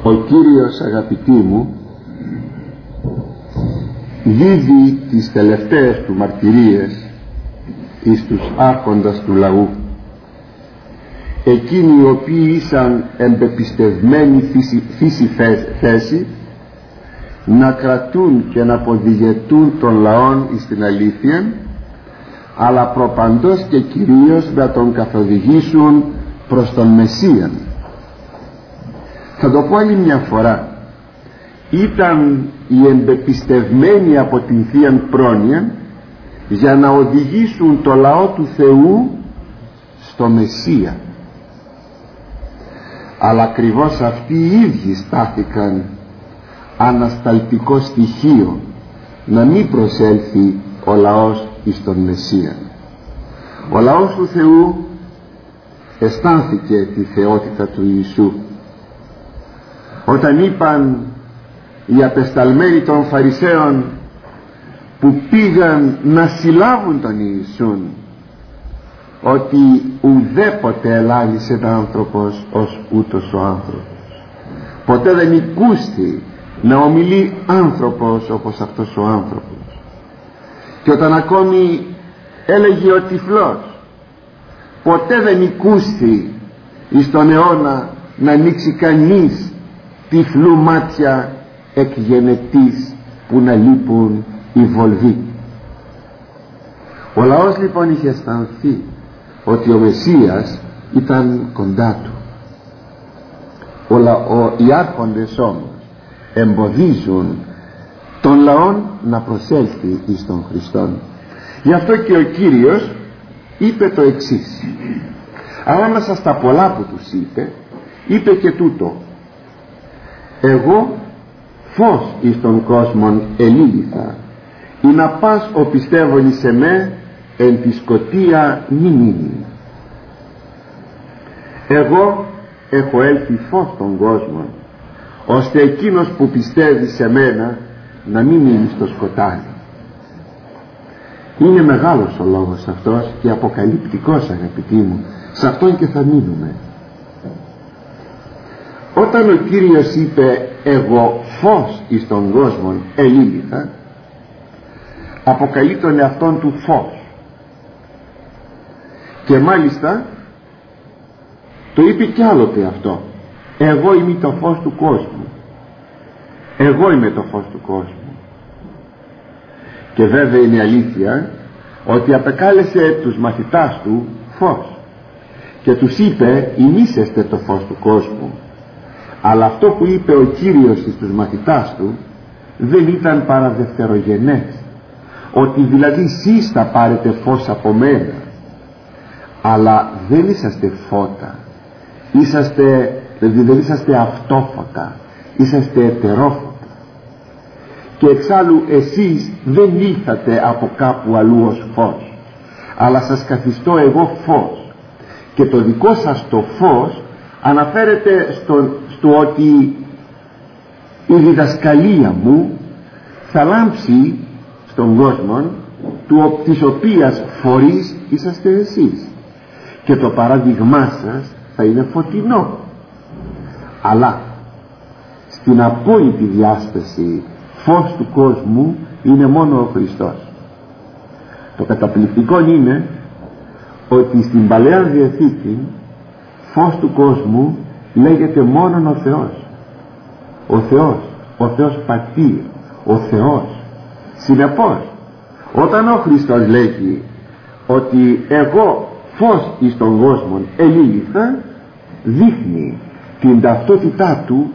Ο Κύριος, αγαπητοί μου, δίδει τις τελευταίες του μαρτυρίες εις τους άρχοντας του λαού, εκείνοι οι οποίοι ήσαν εμπεπιστευμένοι φύση θέση να κρατούν και να αποδηγετούν των λαών εις την αλήθεια, αλλά προπαντός και κυρίως να τον καθοδηγήσουν προς τον Μεσσίαν. Θα το πω άλλη μια φορά, ήταν οι εμπεπιστευμένοι από την Θείαν Πρόνοια για να οδηγήσουν το λαό του Θεού στο Μεσσία, αλλά ακριβώς αυτοί οι ίδιοι στάθηκαν ανασταλτικό στοιχείο να μην προσέλθει ο λαός εις τον Μεσσία. Ο λαός του Θεού αισθάνθηκε τη θεότητα του Ιησού όταν είπαν οι απεσταλμένοι των Φαρισαίων που πήγαν να συλλάβουν τον Ιησούν ότι ουδέποτε ελάλησε άνθρωπος ως ούτως ο άνθρωπος, ποτέ δεν οικούστη να ομιλεί άνθρωπος όπως αυτός ο άνθρωπος. Και όταν ακόμη έλεγε ο τυφλός, ποτέ δεν οικούστη εις τον αιώνα να ανοίξει κανείς τυφλού μάτια εκγενετής που να λείπουν οι βολβοί. Ο λαός λοιπόν είχε αισθανθεί ότι ο Μεσσίας ήταν κοντά του. Οι άρχοντες όμως εμποδίζουν τον λαόν να προσέλθει εις τον Χριστόν. Γι' αυτό και ο Κύριος είπε το εξής. Ανάμεσα στα πολλά που τους είπε και τούτο: εγώ φως εις τον κόσμον ελήλυθα, ή να πας ο πιστεύων εις εμέ εν τη σκοτία μη μείνει. Εγώ έχω έλθει φως στον κόσμο, ώστε εκείνος που πιστεύει σε μένα να μην μείνει στο σκοτάδι. Είναι μεγάλος ο λόγος αυτός και αποκαλυπτικός, αγαπητοί μου. Σε αυτόν και θα μείνουμε. Όταν ο Κύριος είπε εγώ φως εις τον κόσμο ελήλυθα, αποκαλεί τον εαυτόν του φως, και μάλιστα το είπε κι άλλοτε αυτό: εγώ είμαι το φως του κόσμου, εγώ είμαι το φως του κόσμου. Και βέβαια είναι αλήθεια ότι απεκάλεσε τους μαθητάς του φως και τους είπε ημίσεστε το φως του κόσμου. Αλλά αυτό που είπε ο Κύριος στους μαθητάς του δεν ήταν παρά δευτερογενές, ότι δηλαδή εσείς θα πάρετε φως από μένα, αλλά δεν είσαστε φώτα, δηλαδή δεν είσαστε αυτόφωτα, είσαστε ετερόφωτα. Και εξάλλου εσείς δεν ήλθατε από κάπου αλλού ως φως, αλλά σας καθιστώ εγώ φως. Και το δικό σας το φως αναφέρεται στο ότι η διδασκαλία μου θα λάμψει στον κόσμο της οποίας φορείς είσαστε εσείς, και το παράδειγμά σας θα είναι φωτεινό. Αλλά στην απόλυτη διάσταση φως του κόσμου είναι μόνο ο Χριστός. Το καταπληκτικό είναι ότι στην Παλαιά Διαθήκη φως του κόσμου λέγεται μόνον ο Θεός. Ο Θεός Πατήρ, ο Θεός. Συνεπώς όταν ο Χριστός λέγει ότι εγώ φως εις τον κόσμο ελήλυθα, δείχνει την ταυτότητά του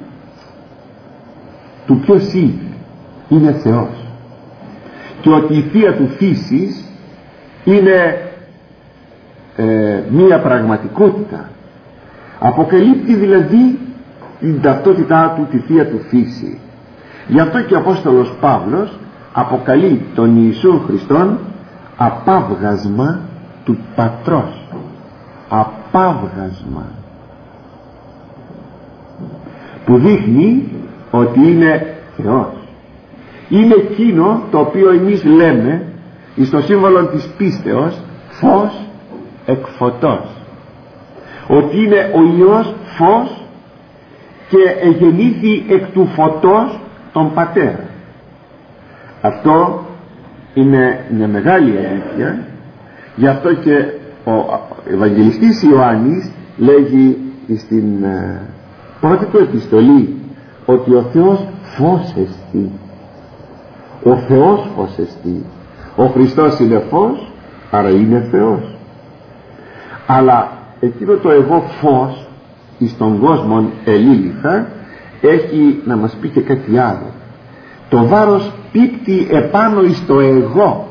ποιος είναι Θεός, και ότι η θεία του φύσης είναι μία πραγματικότητα. Αποκαλύπτει δηλαδή την ταυτότητά του, τη θεία του φύση. Γι' αυτό και ο Απόστολος Παύλος αποκαλεί τον Ιησού Χριστόν απάβγασμα του Πατρός. Απάβγασμα που δείχνει ότι είναι Θεός. Είναι εκείνο το οποίο εμείς λέμε εις το σύμβολο της πίστεως φως εκ φωτός, ότι είναι ο Υιός φως και εγεννήθη εκ του φωτός τον πατέρα. Αυτό είναι μια μεγάλη αλήθεια. Γι' αυτό και ο Ευαγγελιστής Ιωάννης λέγει στην πρώτη του επιστολή ότι ο Θεός φως εστί, ο Θεός φως εστί. Ο Χριστός είναι φως, άρα είναι Θεός. Αλλά εκείνο το εγώ φως εις τον κόσμο ελήλυθα έχει να μας πει και κάτι άλλο. Το βάρος πίπτει επάνω εις το εγώ.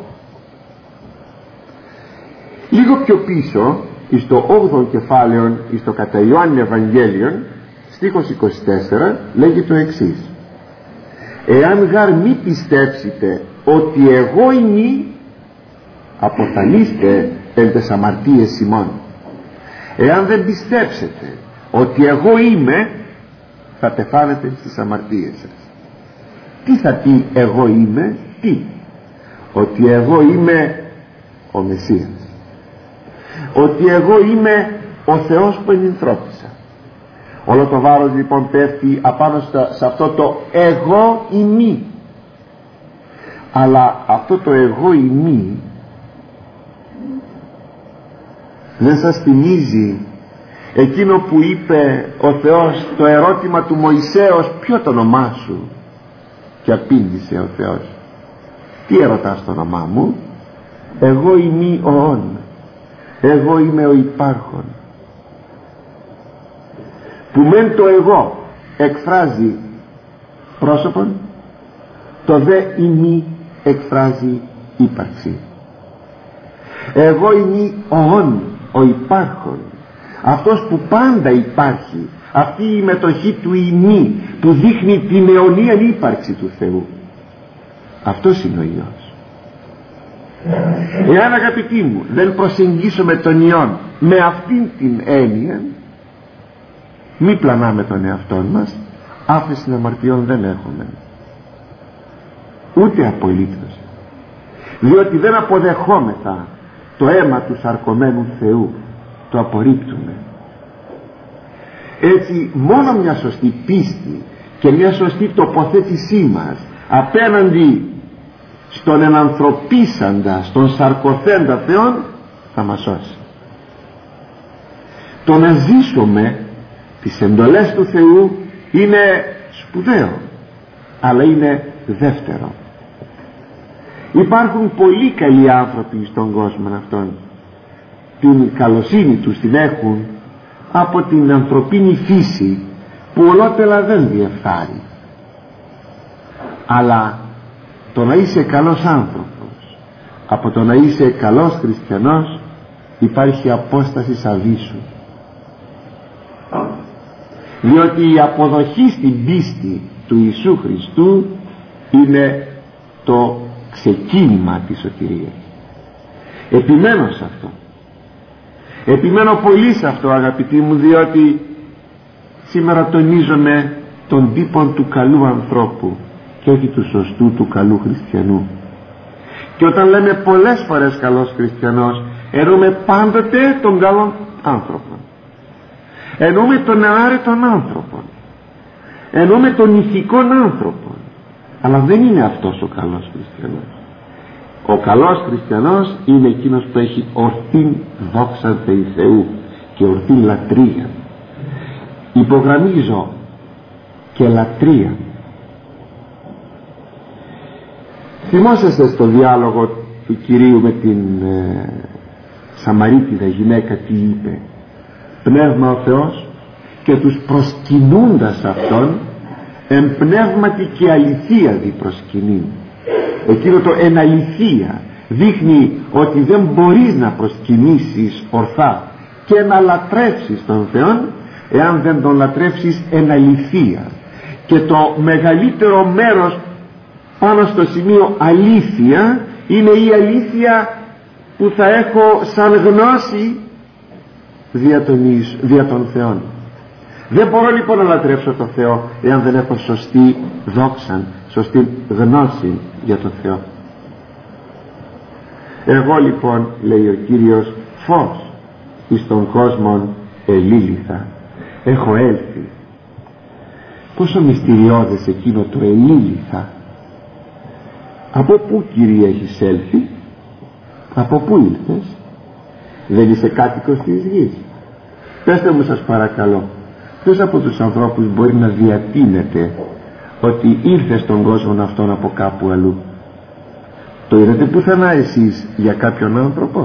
Λίγο πιο πίσω εις το 8ο κεφάλαιο εις το κατά Ιωάννη Ευαγγέλιον στίχος 24 λέγει το εξής: εάν γάρ μη πιστέψετε ότι εγώ είμαι, αποθανείστε εν τες αμαρτίες ημών. Εάν δεν πιστέψετε ότι εγώ είμαι, θα πεθάνετε στις αμαρτίες σας. Τι θα πει εγώ είμαι? Τι? Ότι εγώ είμαι ο Μεσσίας, ότι εγώ είμαι ο Θεός που ενυνθρώπισα. Όλο το βάρος λοιπόν πέφτει απάνω σε αυτό το εγώ ημί. Αλλά αυτό το εγώ ημί δεν σας θυμίζει εκείνο που είπε ο Θεός το ερώτημα του Μωυσέως, ποιο το όνομά σου? Και απήντησε ο Θεός, τι ερωτάς το όνομά μου? Εγώ ημί ο όν, εγώ είμαι ο υπάρχον. Που μεν το εγώ εκφράζει πρόσωπον, το δε ημί εκφράζει ύπαρξη. Εγώ είμαι ο όν, ο υπάρχον, αυτός που πάντα υπάρχει. Αυτή η μετοχή του ημί που δείχνει την αιωνία ύπαρξη του Θεού. Αυτός είναι ο Υιός. Εάν, αγαπητοί μου, δεν προσεγγίσουμε τον Υιόν με αυτήν την έννοια, μη πλανάμε τον εαυτόν μας, άφεση αμαρτιών δεν έχουμε, ούτε απολύτως, διότι δεν αποδεχόμεθα το αίμα του σαρκωμένου Θεού, το απορρίπτουμε. Έτσι μόνο μια σωστή πίστη και μια σωστή τοποθέτησή μας απέναντι στον ενανθρωπίσαντα, στον σαρκωθέντα Θεόν θα μας σώσει. Το να ζήσουμε τις εντολές του Θεού είναι σπουδαίο, αλλά είναι δεύτερο. Υπάρχουν πολύ καλοί άνθρωποι στον κόσμο αυτόν, την καλοσύνη τους την έχουν από την ανθρωπίνη φύση που ολότελα δεν διεφθάρει. Αλλά το να είσαι καλός άνθρωπος από το να είσαι καλός χριστιανός υπάρχει απόσταση αβύσσου, διότι η αποδοχή στην πίστη του Ιησού Χριστού είναι το ξεκίνημα της σωτηρίας. Επιμένω σε αυτό, επιμένω πολύ σε αυτό, αγαπητοί μου, διότι σήμερα τονίζομαι τον τύπο του καλού ανθρώπου και όχι του σωστού, του καλού χριστιανού. Και όταν λέμε πολλές φορές καλός χριστιανός, εννοούμε πάντοτε τον καλό άνθρωπο, εννοούμε τον αάρετον άνθρωπο, εννοούμε τον ηθικών άνθρωπο, αλλά δεν είναι αυτός ο καλός χριστιανός. Ο καλός χριστιανός είναι εκείνος που έχει ορθήν δόξα Θεή Θεού και ορθήν λατρεία. Υπογραμμίζω, και λατρεία. Θυμόσαστε στο διάλογο του Κυρίου με την Σαμαρίτιδα γυναίκα τι είπε? Πνεύμα ο Θεός και τους προσκυνούντας αυτόν εν πνεύματι και αληθεία διπροσκυνεί. Εκείνο το εν αληθεία δείχνει ότι δεν μπορείς να προσκυνήσεις ορθά και να λατρεύσεις τον Θεό εάν δεν τον λατρεύσεις εν αληθεία. Και το μεγαλύτερο μέρος πάνω στο σημείο αλήθεια είναι η αλήθεια που θα έχω σαν γνώση δια των Θεών. Δεν μπορώ λοιπόν να λατρεύσω τον Θεό εάν δεν έχω σωστή δόξα, σωστή γνώση για τον Θεό. Εγώ λοιπόν, λέει ο Κύριος, φως εις τον κόσμο ελήλυθα, έχω έλθει. πόσο μυστηριώδες εκείνο το ελίληθα. Από πού, Κύριε, έχεις έλθει? Από πού ήλθες? Δεν είσαι κάτοικος της γης? Πέστε μου, σας παρακαλώ, ποιος από τους ανθρώπους μπορεί να διατείνεται ότι ήρθε στον κόσμο αυτόν από κάπου αλλού? Το είδατε πουθενά εσείς για κάποιον άνθρωπο?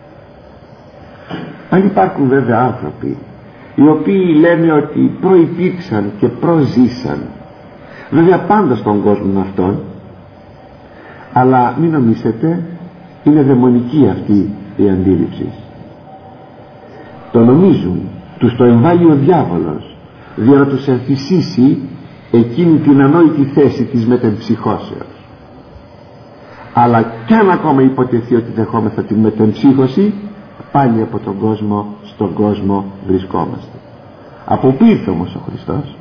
Αν υπάρχουν βέβαια άνθρωποι οι οποίοι λένε ότι προϋπήρξαν και προζήσαν, βέβαια πάντα στον κόσμο αυτόν, αλλά μην νομίσετε, είναι δαιμονική αυτή η αντίληψη. Το νομίζουν, τους το εμβάλλει ο διάβολος για να τους εμφυσίσει εκείνη την ανόητη θέση της μετεμψυχώσεως. Αλλά κι αν ακόμα υποτεθεί ότι δεχόμεθα την μετεμψύχωση, πάλι από τον κόσμο στον κόσμο βρισκόμαστε. Από πού ήρθε όμως ο Χριστός?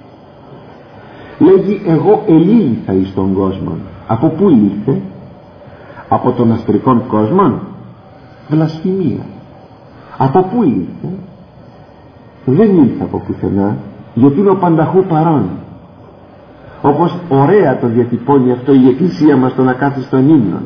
Λέγει, εγώ ελήλθα εις τον κόσμο. Από πού ήλθε? Από τον αστρικών κόσμο? Βλασφημία. Από πού ήλθε? Δεν ήλθε από πουθενά, γιατί είναι ο πανταχού παρών. Όπως ωραία το διατυπώνει αυτό η Εκκλησία μας στον ακάθιστον ύμνων.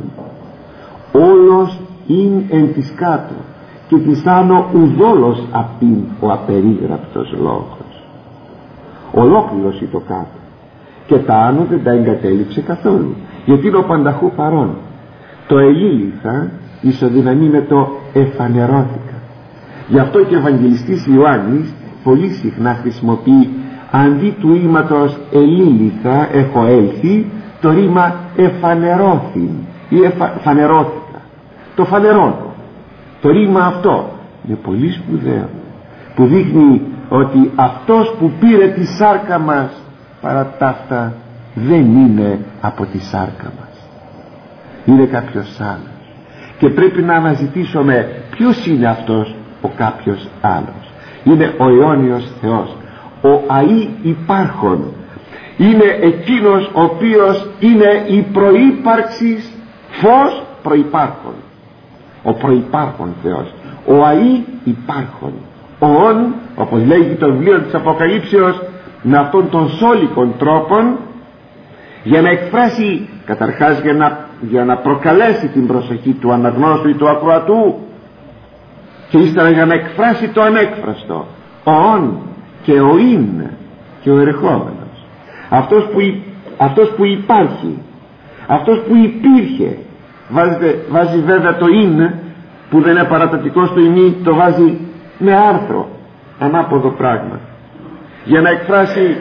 Όλος ειν εν της κάτω και της άνω ουδόλος απειν ο απερίγραπτος λόγος. Ολόκληρος ή το κάτω, και τα άνω δεν τα εγκατέλειψε καθόλου, γιατί είναι ο πανταχού παρών. Το ελήληθα ισοδυναμεί με το εφανερώθηκα. Γι' αυτό και ο Ευαγγελιστής Ιωάννης πολύ συχνά χρησιμοποιεί αντί του ρήματος ελήληθα, έχω έλθει, το ρήμα εφανερώθη ή φανερώθηκα. Το φανερώνω. Το ρήμα αυτό είναι πολύ σπουδαίο, που δείχνει ότι αυτός που πήρε τη σάρκα μας παρά ταύτα δεν είναι από τη σάρκα μας, είναι κάποιος άλλος, και πρέπει να αναζητήσουμε ποιος είναι αυτός ο κάποιος άλλος. Είναι ο αιώνιος Θεός, ο αΐ υπάρχον, είναι εκείνος ο οποίος είναι η προύπαρξης φως προϋπάρχον, ο προϋπάρχον Θεός, ο αΐ υπάρχον, ο ον, όπως λέγει το βιβλίο της Αποκαλύψεως, με αυτόν τον σόλικον τρόπον, για να εκφράσει καταρχάς, για να προκαλέσει την προσοχή του αναγνώστου ή του ακροατού, και ύστερα για να εκφράσει το ανέκφραστο, ο ον και ο ειν και ο ερχόμενος, αυτός που υπάρχει, αυτός που υπήρχε. Βάζει βέβαια το ειν, που δεν είναι παρατατικό στο ημί, το βάζει με άρθρο, ανάποδο πράγμα, για να εκφράσει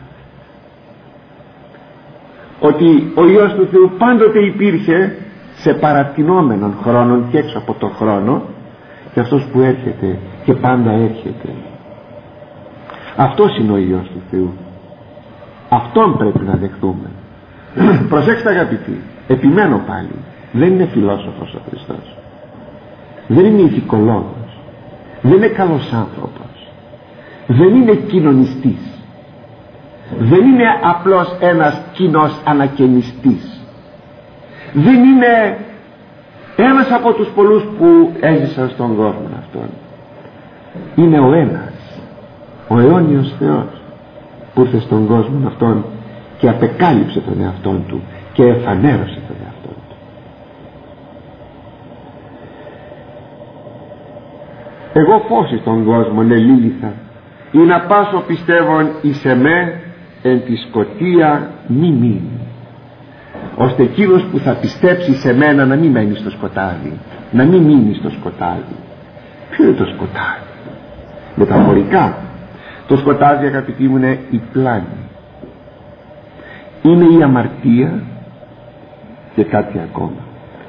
ότι ο Υιός του Θεού πάντοτε υπήρχε σε παρατηνόμενων χρόνων και έξω από τον χρόνο, και αυτός που έρχεται και πάντα έρχεται. Αυτός είναι ο Υιός του Θεού, αυτόν πρέπει να δεχτούμε. Προσέξτε αγαπητοί, επιμένω πάλι, δεν είναι φιλόσοφος ο Χριστός, δεν είναι ηθικολόγος, δεν είναι καλός άνθρωπος, δεν είναι κοινωνιστής, δεν είναι απλώς ένας κοινός ανακαινιστής, δεν είναι ένας από τους πολλούς που έζησαν στον κόσμο αυτόν. Είναι ο ένας, ο αιώνιος Θεός, που ήρθε στον κόσμο αυτόν και απεκάλυψε τον εαυτόν του και εφανέρωσε τον εαυτόν του. Εγώ φως εις τον κόσμο ελήληθα, ή να πάσω πιστεύων εις εμέ εν τη σκοτία μη μείνει, ώστε εκείνος που θα πιστέψει σε μένα να μην μένει στο σκοτάδι, να μην μείνει στο σκοτάδι. Ποιο είναι το σκοτάδι? Μεταφορικά, το σκοτάδι, αγαπητοί μου, είναι η πλάνη, είναι η αμαρτία και κάτι ακόμα.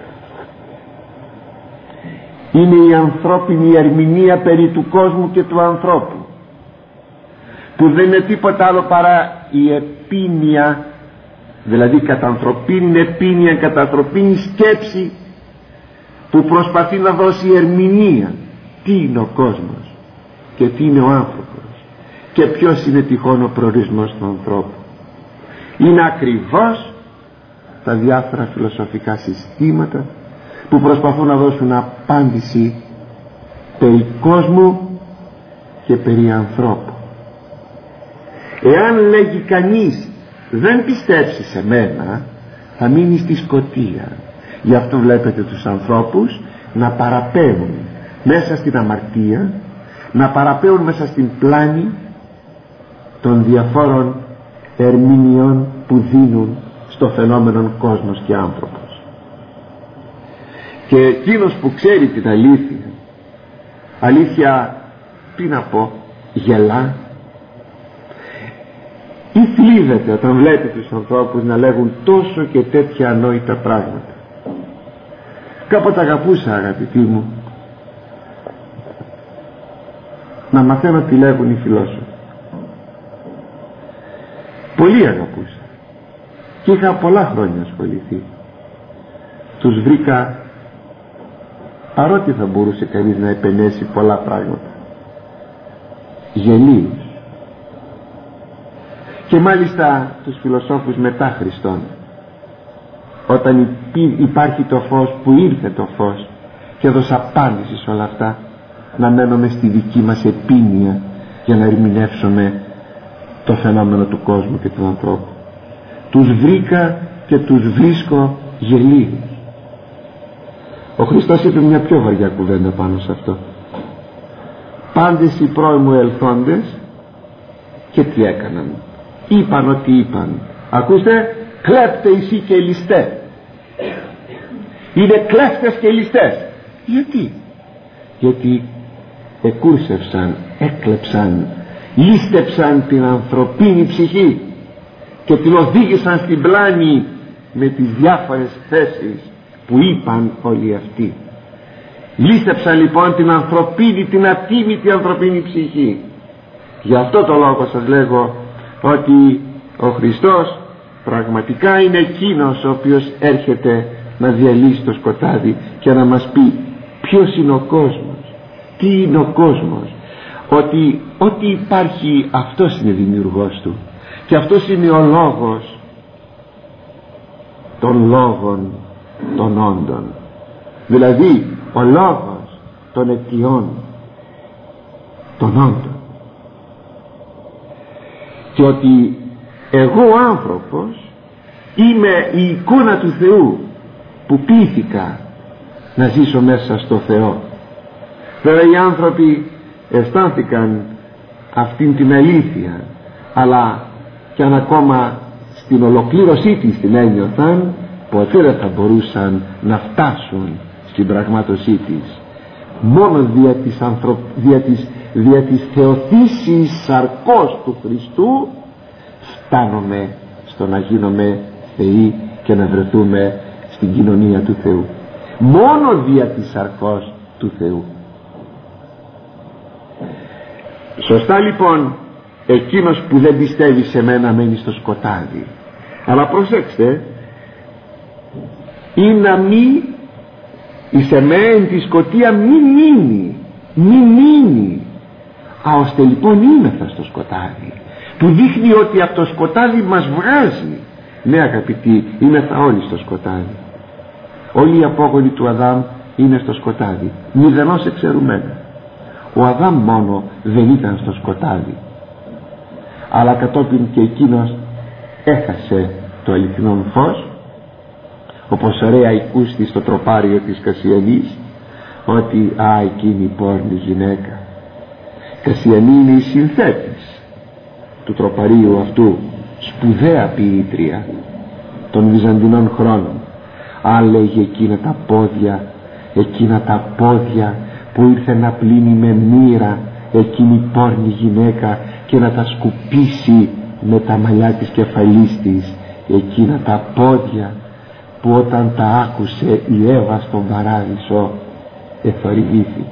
Είναι η ανθρώπινη ερμηνεία περί του κόσμου και του ανθρώπου, που δεν είναι τίποτα άλλο παρά η επίνοια, δηλαδή κατανθρωπίνη επίνοια, κατανθρωπίνη σκέψη, που προσπαθεί να δώσει ερμηνεία τι είναι ο κόσμος και τι είναι ο άνθρωπος και ποιος είναι τυχόν ο προορισμός του ανθρώπου. Είναι ακριβώς τα διάφορα φιλοσοφικά συστήματα που προσπαθούν να δώσουν απάντηση περί κόσμου και περί ανθρώπου. Εάν λέγει κανείς δεν πιστέψει σε μένα, θα μείνει στη σκοτία. Γι' αυτό βλέπετε τους ανθρώπους να παραπέουν μέσα στην αμαρτία, να παραπέουν μέσα στην πλάνη των διαφόρων ερμηνειών που δίνουν στο φαινόμενο κόσμος και άνθρωπος. Και εκείνος που ξέρει την αλήθεια, τι να πω, γελά ή θλίβεται όταν βλέπει τους ανθρώπους να λέγουν τόσο και τέτοια ανόητα πράγματα. Κάποτε αγαπούσα, αγαπητοί μου, να μαθαίνω τι λέγουν οι φιλόσοφοι. Πολύ αγαπούσα και είχα πολλά χρόνια ασχοληθεί. Τους βρήκα, παρότι θα μπορούσε κανείς να επενέσει πολλά πράγματα, γελίους. Και μάλιστα τους φιλοσόφους μετά Χριστόν, όταν υπάρχει το φως, που ήρθε το φως και έδωσε απάντηση σε όλα αυτά, να μένουμε στη δική μας επίνοια για να ερμηνεύσουμε το φαινόμενο του κόσμου και του ανθρώπου. Τους βρήκα και τους βρίσκω γελίους. Ο Χριστός είπε μια πιο βαριά κουβέντα πάνω σε αυτό. Πάντες οι πρώιμου ελθόντες, και τι έκαναν? Είπαν ότι είπαν. Ακούστε, κλέπτε εσύ και ληστέ. Είναι κλέφτες και ληστές. Γιατί εκούρσευσαν, έκλεψαν, λήστεψαν την ανθρωπίνη ψυχή και την οδήγησαν στην πλάνη με τις διάφορες θέσεις που είπαν όλοι αυτοί. Λήστεψαν λοιπόν την ανθρωπίνη, την ατίμητη ανθρωπίνη ψυχή. Γι' αυτό το λόγο σας λέγω ότι ο Χριστός πραγματικά είναι εκείνος ο οποίος έρχεται να διαλύσει το σκοτάδι και να μας πει ποιος είναι ο κόσμος, τι είναι ο κόσμος, ότι ό,τι υπάρχει αυτός είναι δημιουργός του και αυτός είναι ο λόγος των λόγων των όντων, δηλαδή ο λόγος των αιτιών των όντων. Και ότι εγώ ο άνθρωπος είμαι η εικόνα του Θεού που πείθηκα να ζήσω μέσα στο Θεό. Βέβαια οι άνθρωποι αισθάνθηκαν αυτήν την αλήθεια, αλλά και αν ακόμα στην ολοκλήρωσή της την ένιωθαν, ποτέ δεν θα μπορούσαν να φτάσουν στην πραγμάτωσή της. Μόνο δια της θεοθήσης σαρκός του Χριστού φτάνουμε στο να γίνουμε θεοί και να βρεθούμε στην κοινωνία του Θεού. Μόνο δια της σαρκός του Θεού. Σωστά λοιπόν, εκείνος που δεν πιστεύει σε μένα μένει στο σκοτάδι. Αλλά προσέξτε, ή να μη εις εμέν τη σκοτία μη μείνει, ώστε λοιπόν είμεθα στο σκοτάδι, που δείχνει ότι από το σκοτάδι μας βγάζει. Ναι αγαπητοί, είμεθα όλοι στο σκοτάδι. Όλοι οι απόγονοι του Αδάμ είναι στο σκοτάδι, μηδενός εξαιρούμενα. Ο Αδάμ μόνο δεν ήταν στο σκοτάδι, αλλά κατόπιν και εκείνος έχασε το αληθινό φως, όπως ωραία οικούστη στο τροπάριο της Κασιανής, ότι εκείνη η πόρνη γυναίκα. Κασιανή είναι η συνθέτης του τροπαρίου αυτού, σπουδαία ποιήτρια των Βυζαντινών χρόνων. Λέγε εκείνα τα πόδια που ήρθε να πλύνει με μοίρα εκείνη η πόρνη γυναίκα και να τα σκουπίσει με τα μαλλιά της κεφαλής της, εκείνα τα πόδια που όταν τα άκουσε η Εύα στον παράδεισο εθορυβήθηκε.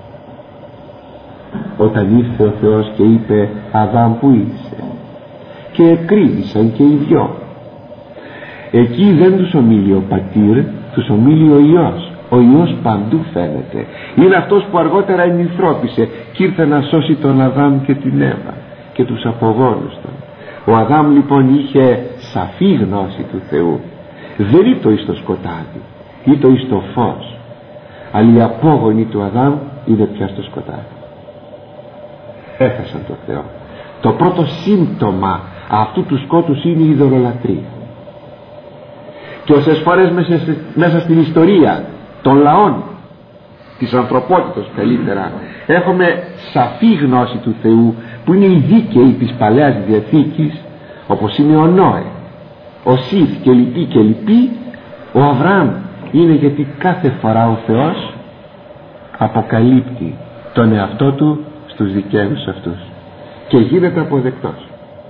Όταν ήρθε ο Θεός και είπε Αδάμ που είσαι, και εκρίνησαν και οι δυο. Εκεί δεν τους ομίλει ο πατήρ, τους ομίλει ο Υιός. Ο Υιός παντού φαίνεται. Είναι αυτός που αργότερα ενυθρώπησε και ήρθε να σώσει τον Αδάμ και την Εύα και τους απογόνους των. Ο Αδάμ λοιπόν είχε σαφή γνώση του Θεού. Δεν ήτο εις το σκοτάδι, ήτο εις το φως. Αλλά οι απόγονοι του Αδάμ είναι πια στο σκοτάδι. Έχασαν τον Θεό. Το πρώτο σύμπτωμα αυτού του σκότους είναι η ειδωλολατρία. Και όσες φορές μέσα στην ιστορία των λαών, της ανθρωπότητας καλύτερα, έχουμε σαφή γνώση του Θεού, που είναι οι δίκαιοι της Παλαιάς Διαθήκης, όπως είναι ο Νόε, ο Σιθ και λοιποί, ο Αβραάμ είναι γιατί κάθε φορά ο Θεός αποκαλύπτει τον εαυτό του στους δικαίους αυτούς και γίνεται αποδεκτός.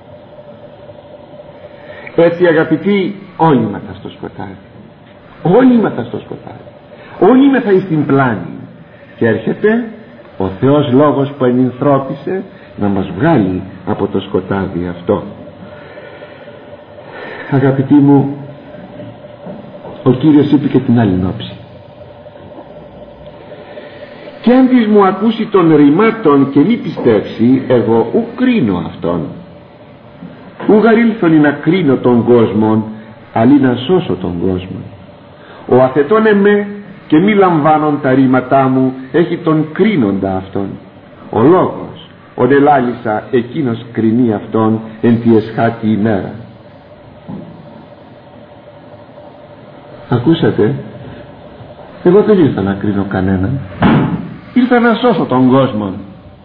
Έτσι αγαπητοί, όλοι είμαστε στο σκοτάδι, όλοι είμαστε στο σκοτάδι, όλοι είμαστε στην πλάνη, και έρχεται ο Θεός Λόγος που ενυνθρώπισε να μας βγάλει από το σκοτάδι αυτό. Αγαπητοί μου, ο Κύριος είπε και την άλλη όψη: «Και αν της μου ακούσει των ρημάτων και μη πιστέψει, εγώ ου κρίνω αυτόν. Ου γαρήλθον να κρίνω τον κόσμον, αλλή να σώσω τον κόσμο. Ο αθετών εμέ και μη λαμβάνον τα ρήματά μου, έχει τον κρίνοντα αυτόν. Ο λόγος, ο ελάλησα, εκείνος κρινεί αυτόν εν τη εσχάτη ημέρα». Ακούσατε, εγώ δεν ήρθα να κρίνω κανέναν, ήρθα να σώσω τον κόσμο.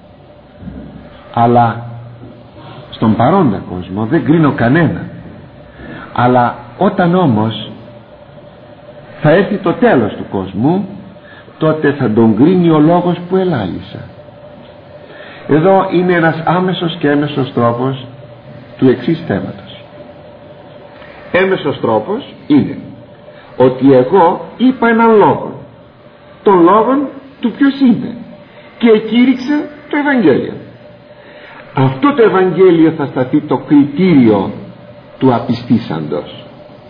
Αλλά στον παρόντα κόσμο δεν κρίνω κανένα. Αλλά όταν όμως θα έρθει το τέλος του κόσμου, τότε θα τον κρίνει ο λόγος που ελάλησα. Εδώ είναι ένας άμεσος και έμεσος τρόπος του εξής θέματος. Έμεσος τρόπος είναι ότι εγώ είπα έναν λόγο, τον λόγο του ποιος είναι, και εκήρυξα το Ευαγγέλιο. Αυτό το Ευαγγέλιο θα σταθεί το κριτήριο του απιστήσαντος.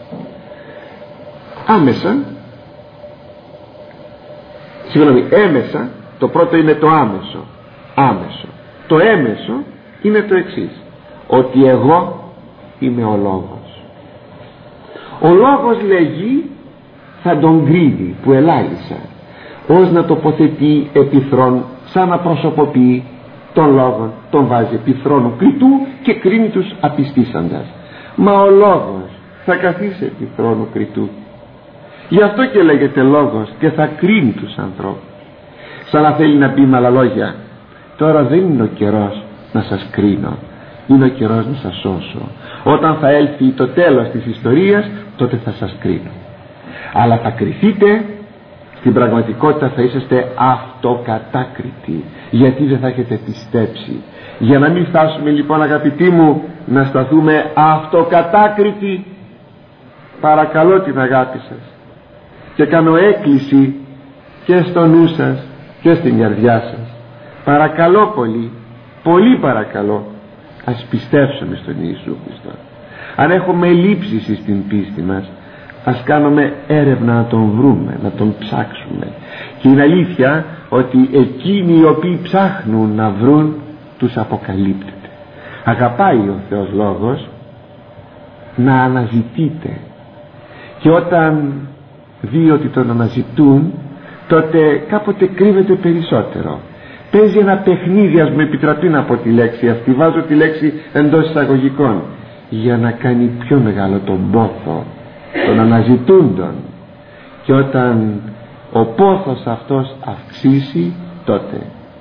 Έμεσα, το πρώτο είναι το άμεσο. Το έμεσο είναι το εξής, ότι εγώ είμαι ο λόγος. Ο λόγος, λέγει, θα τον κρίνει που ελάλησα, ως να τοποθετεί επιθρόν, σαν να προσωποποιεί τον λόγο, τον βάζει επιθρόνου κριτού και κρίνει τους απιστήσαντας. Μα ο λόγος θα καθίσει επιθρόνου κριτού, γι' αυτό και λέγεται λόγος, και θα κρίνει τους ανθρώπους. Σαν να θέλει να πει με άλλα λόγια: τώρα δεν είναι ο καιρός να σας κρίνω, είναι ο καιρός να σας σώσω. Όταν θα έλθει το τέλος της ιστορίας, τότε θα σας κρίνω. Αλλά θα κριθείτε, στην πραγματικότητα θα είσαστε αυτοκατάκριτοι, γιατί δεν θα έχετε πιστέψει. Για να μην φτάσουμε λοιπόν, αγαπητοί μου, να σταθούμε αυτοκατάκριτοι, παρακαλώ την αγάπη σας και κάνω έκκληση και στο νου σας και στην καρδιά σας, παρακαλώ πολύ, πολύ παρακαλώ, ας πιστέψουμε στον Ιησού Χριστό. Αν έχουμε ελλείψεις στην πίστη μας, ας κάνουμε έρευνα να τον βρούμε, να τον ψάξουμε. Και είναι αλήθεια ότι εκείνοι οι οποίοι ψάχνουν να βρουν, τους αποκαλύπτεται. Αγαπάει ο Θεός Λόγος να αναζητείτε, και όταν δει ότι τον αναζητούν, τότε κάποτε κρύβεται περισσότερο. Παίζει ένα παιχνίδι, ας μου επιτραπεί να πω τη λέξη αυτή, βάζω τη λέξη εντός εισαγωγικών, για να κάνει πιο μεγάλο τον πόθο των αναζητούντων. Και όταν ο πόθος αυτός αυξήσει, τότε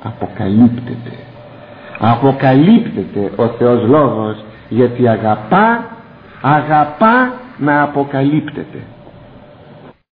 αποκαλύπτεται ο Θεός Λόγος, γιατί αγαπά να αποκαλύπτεται.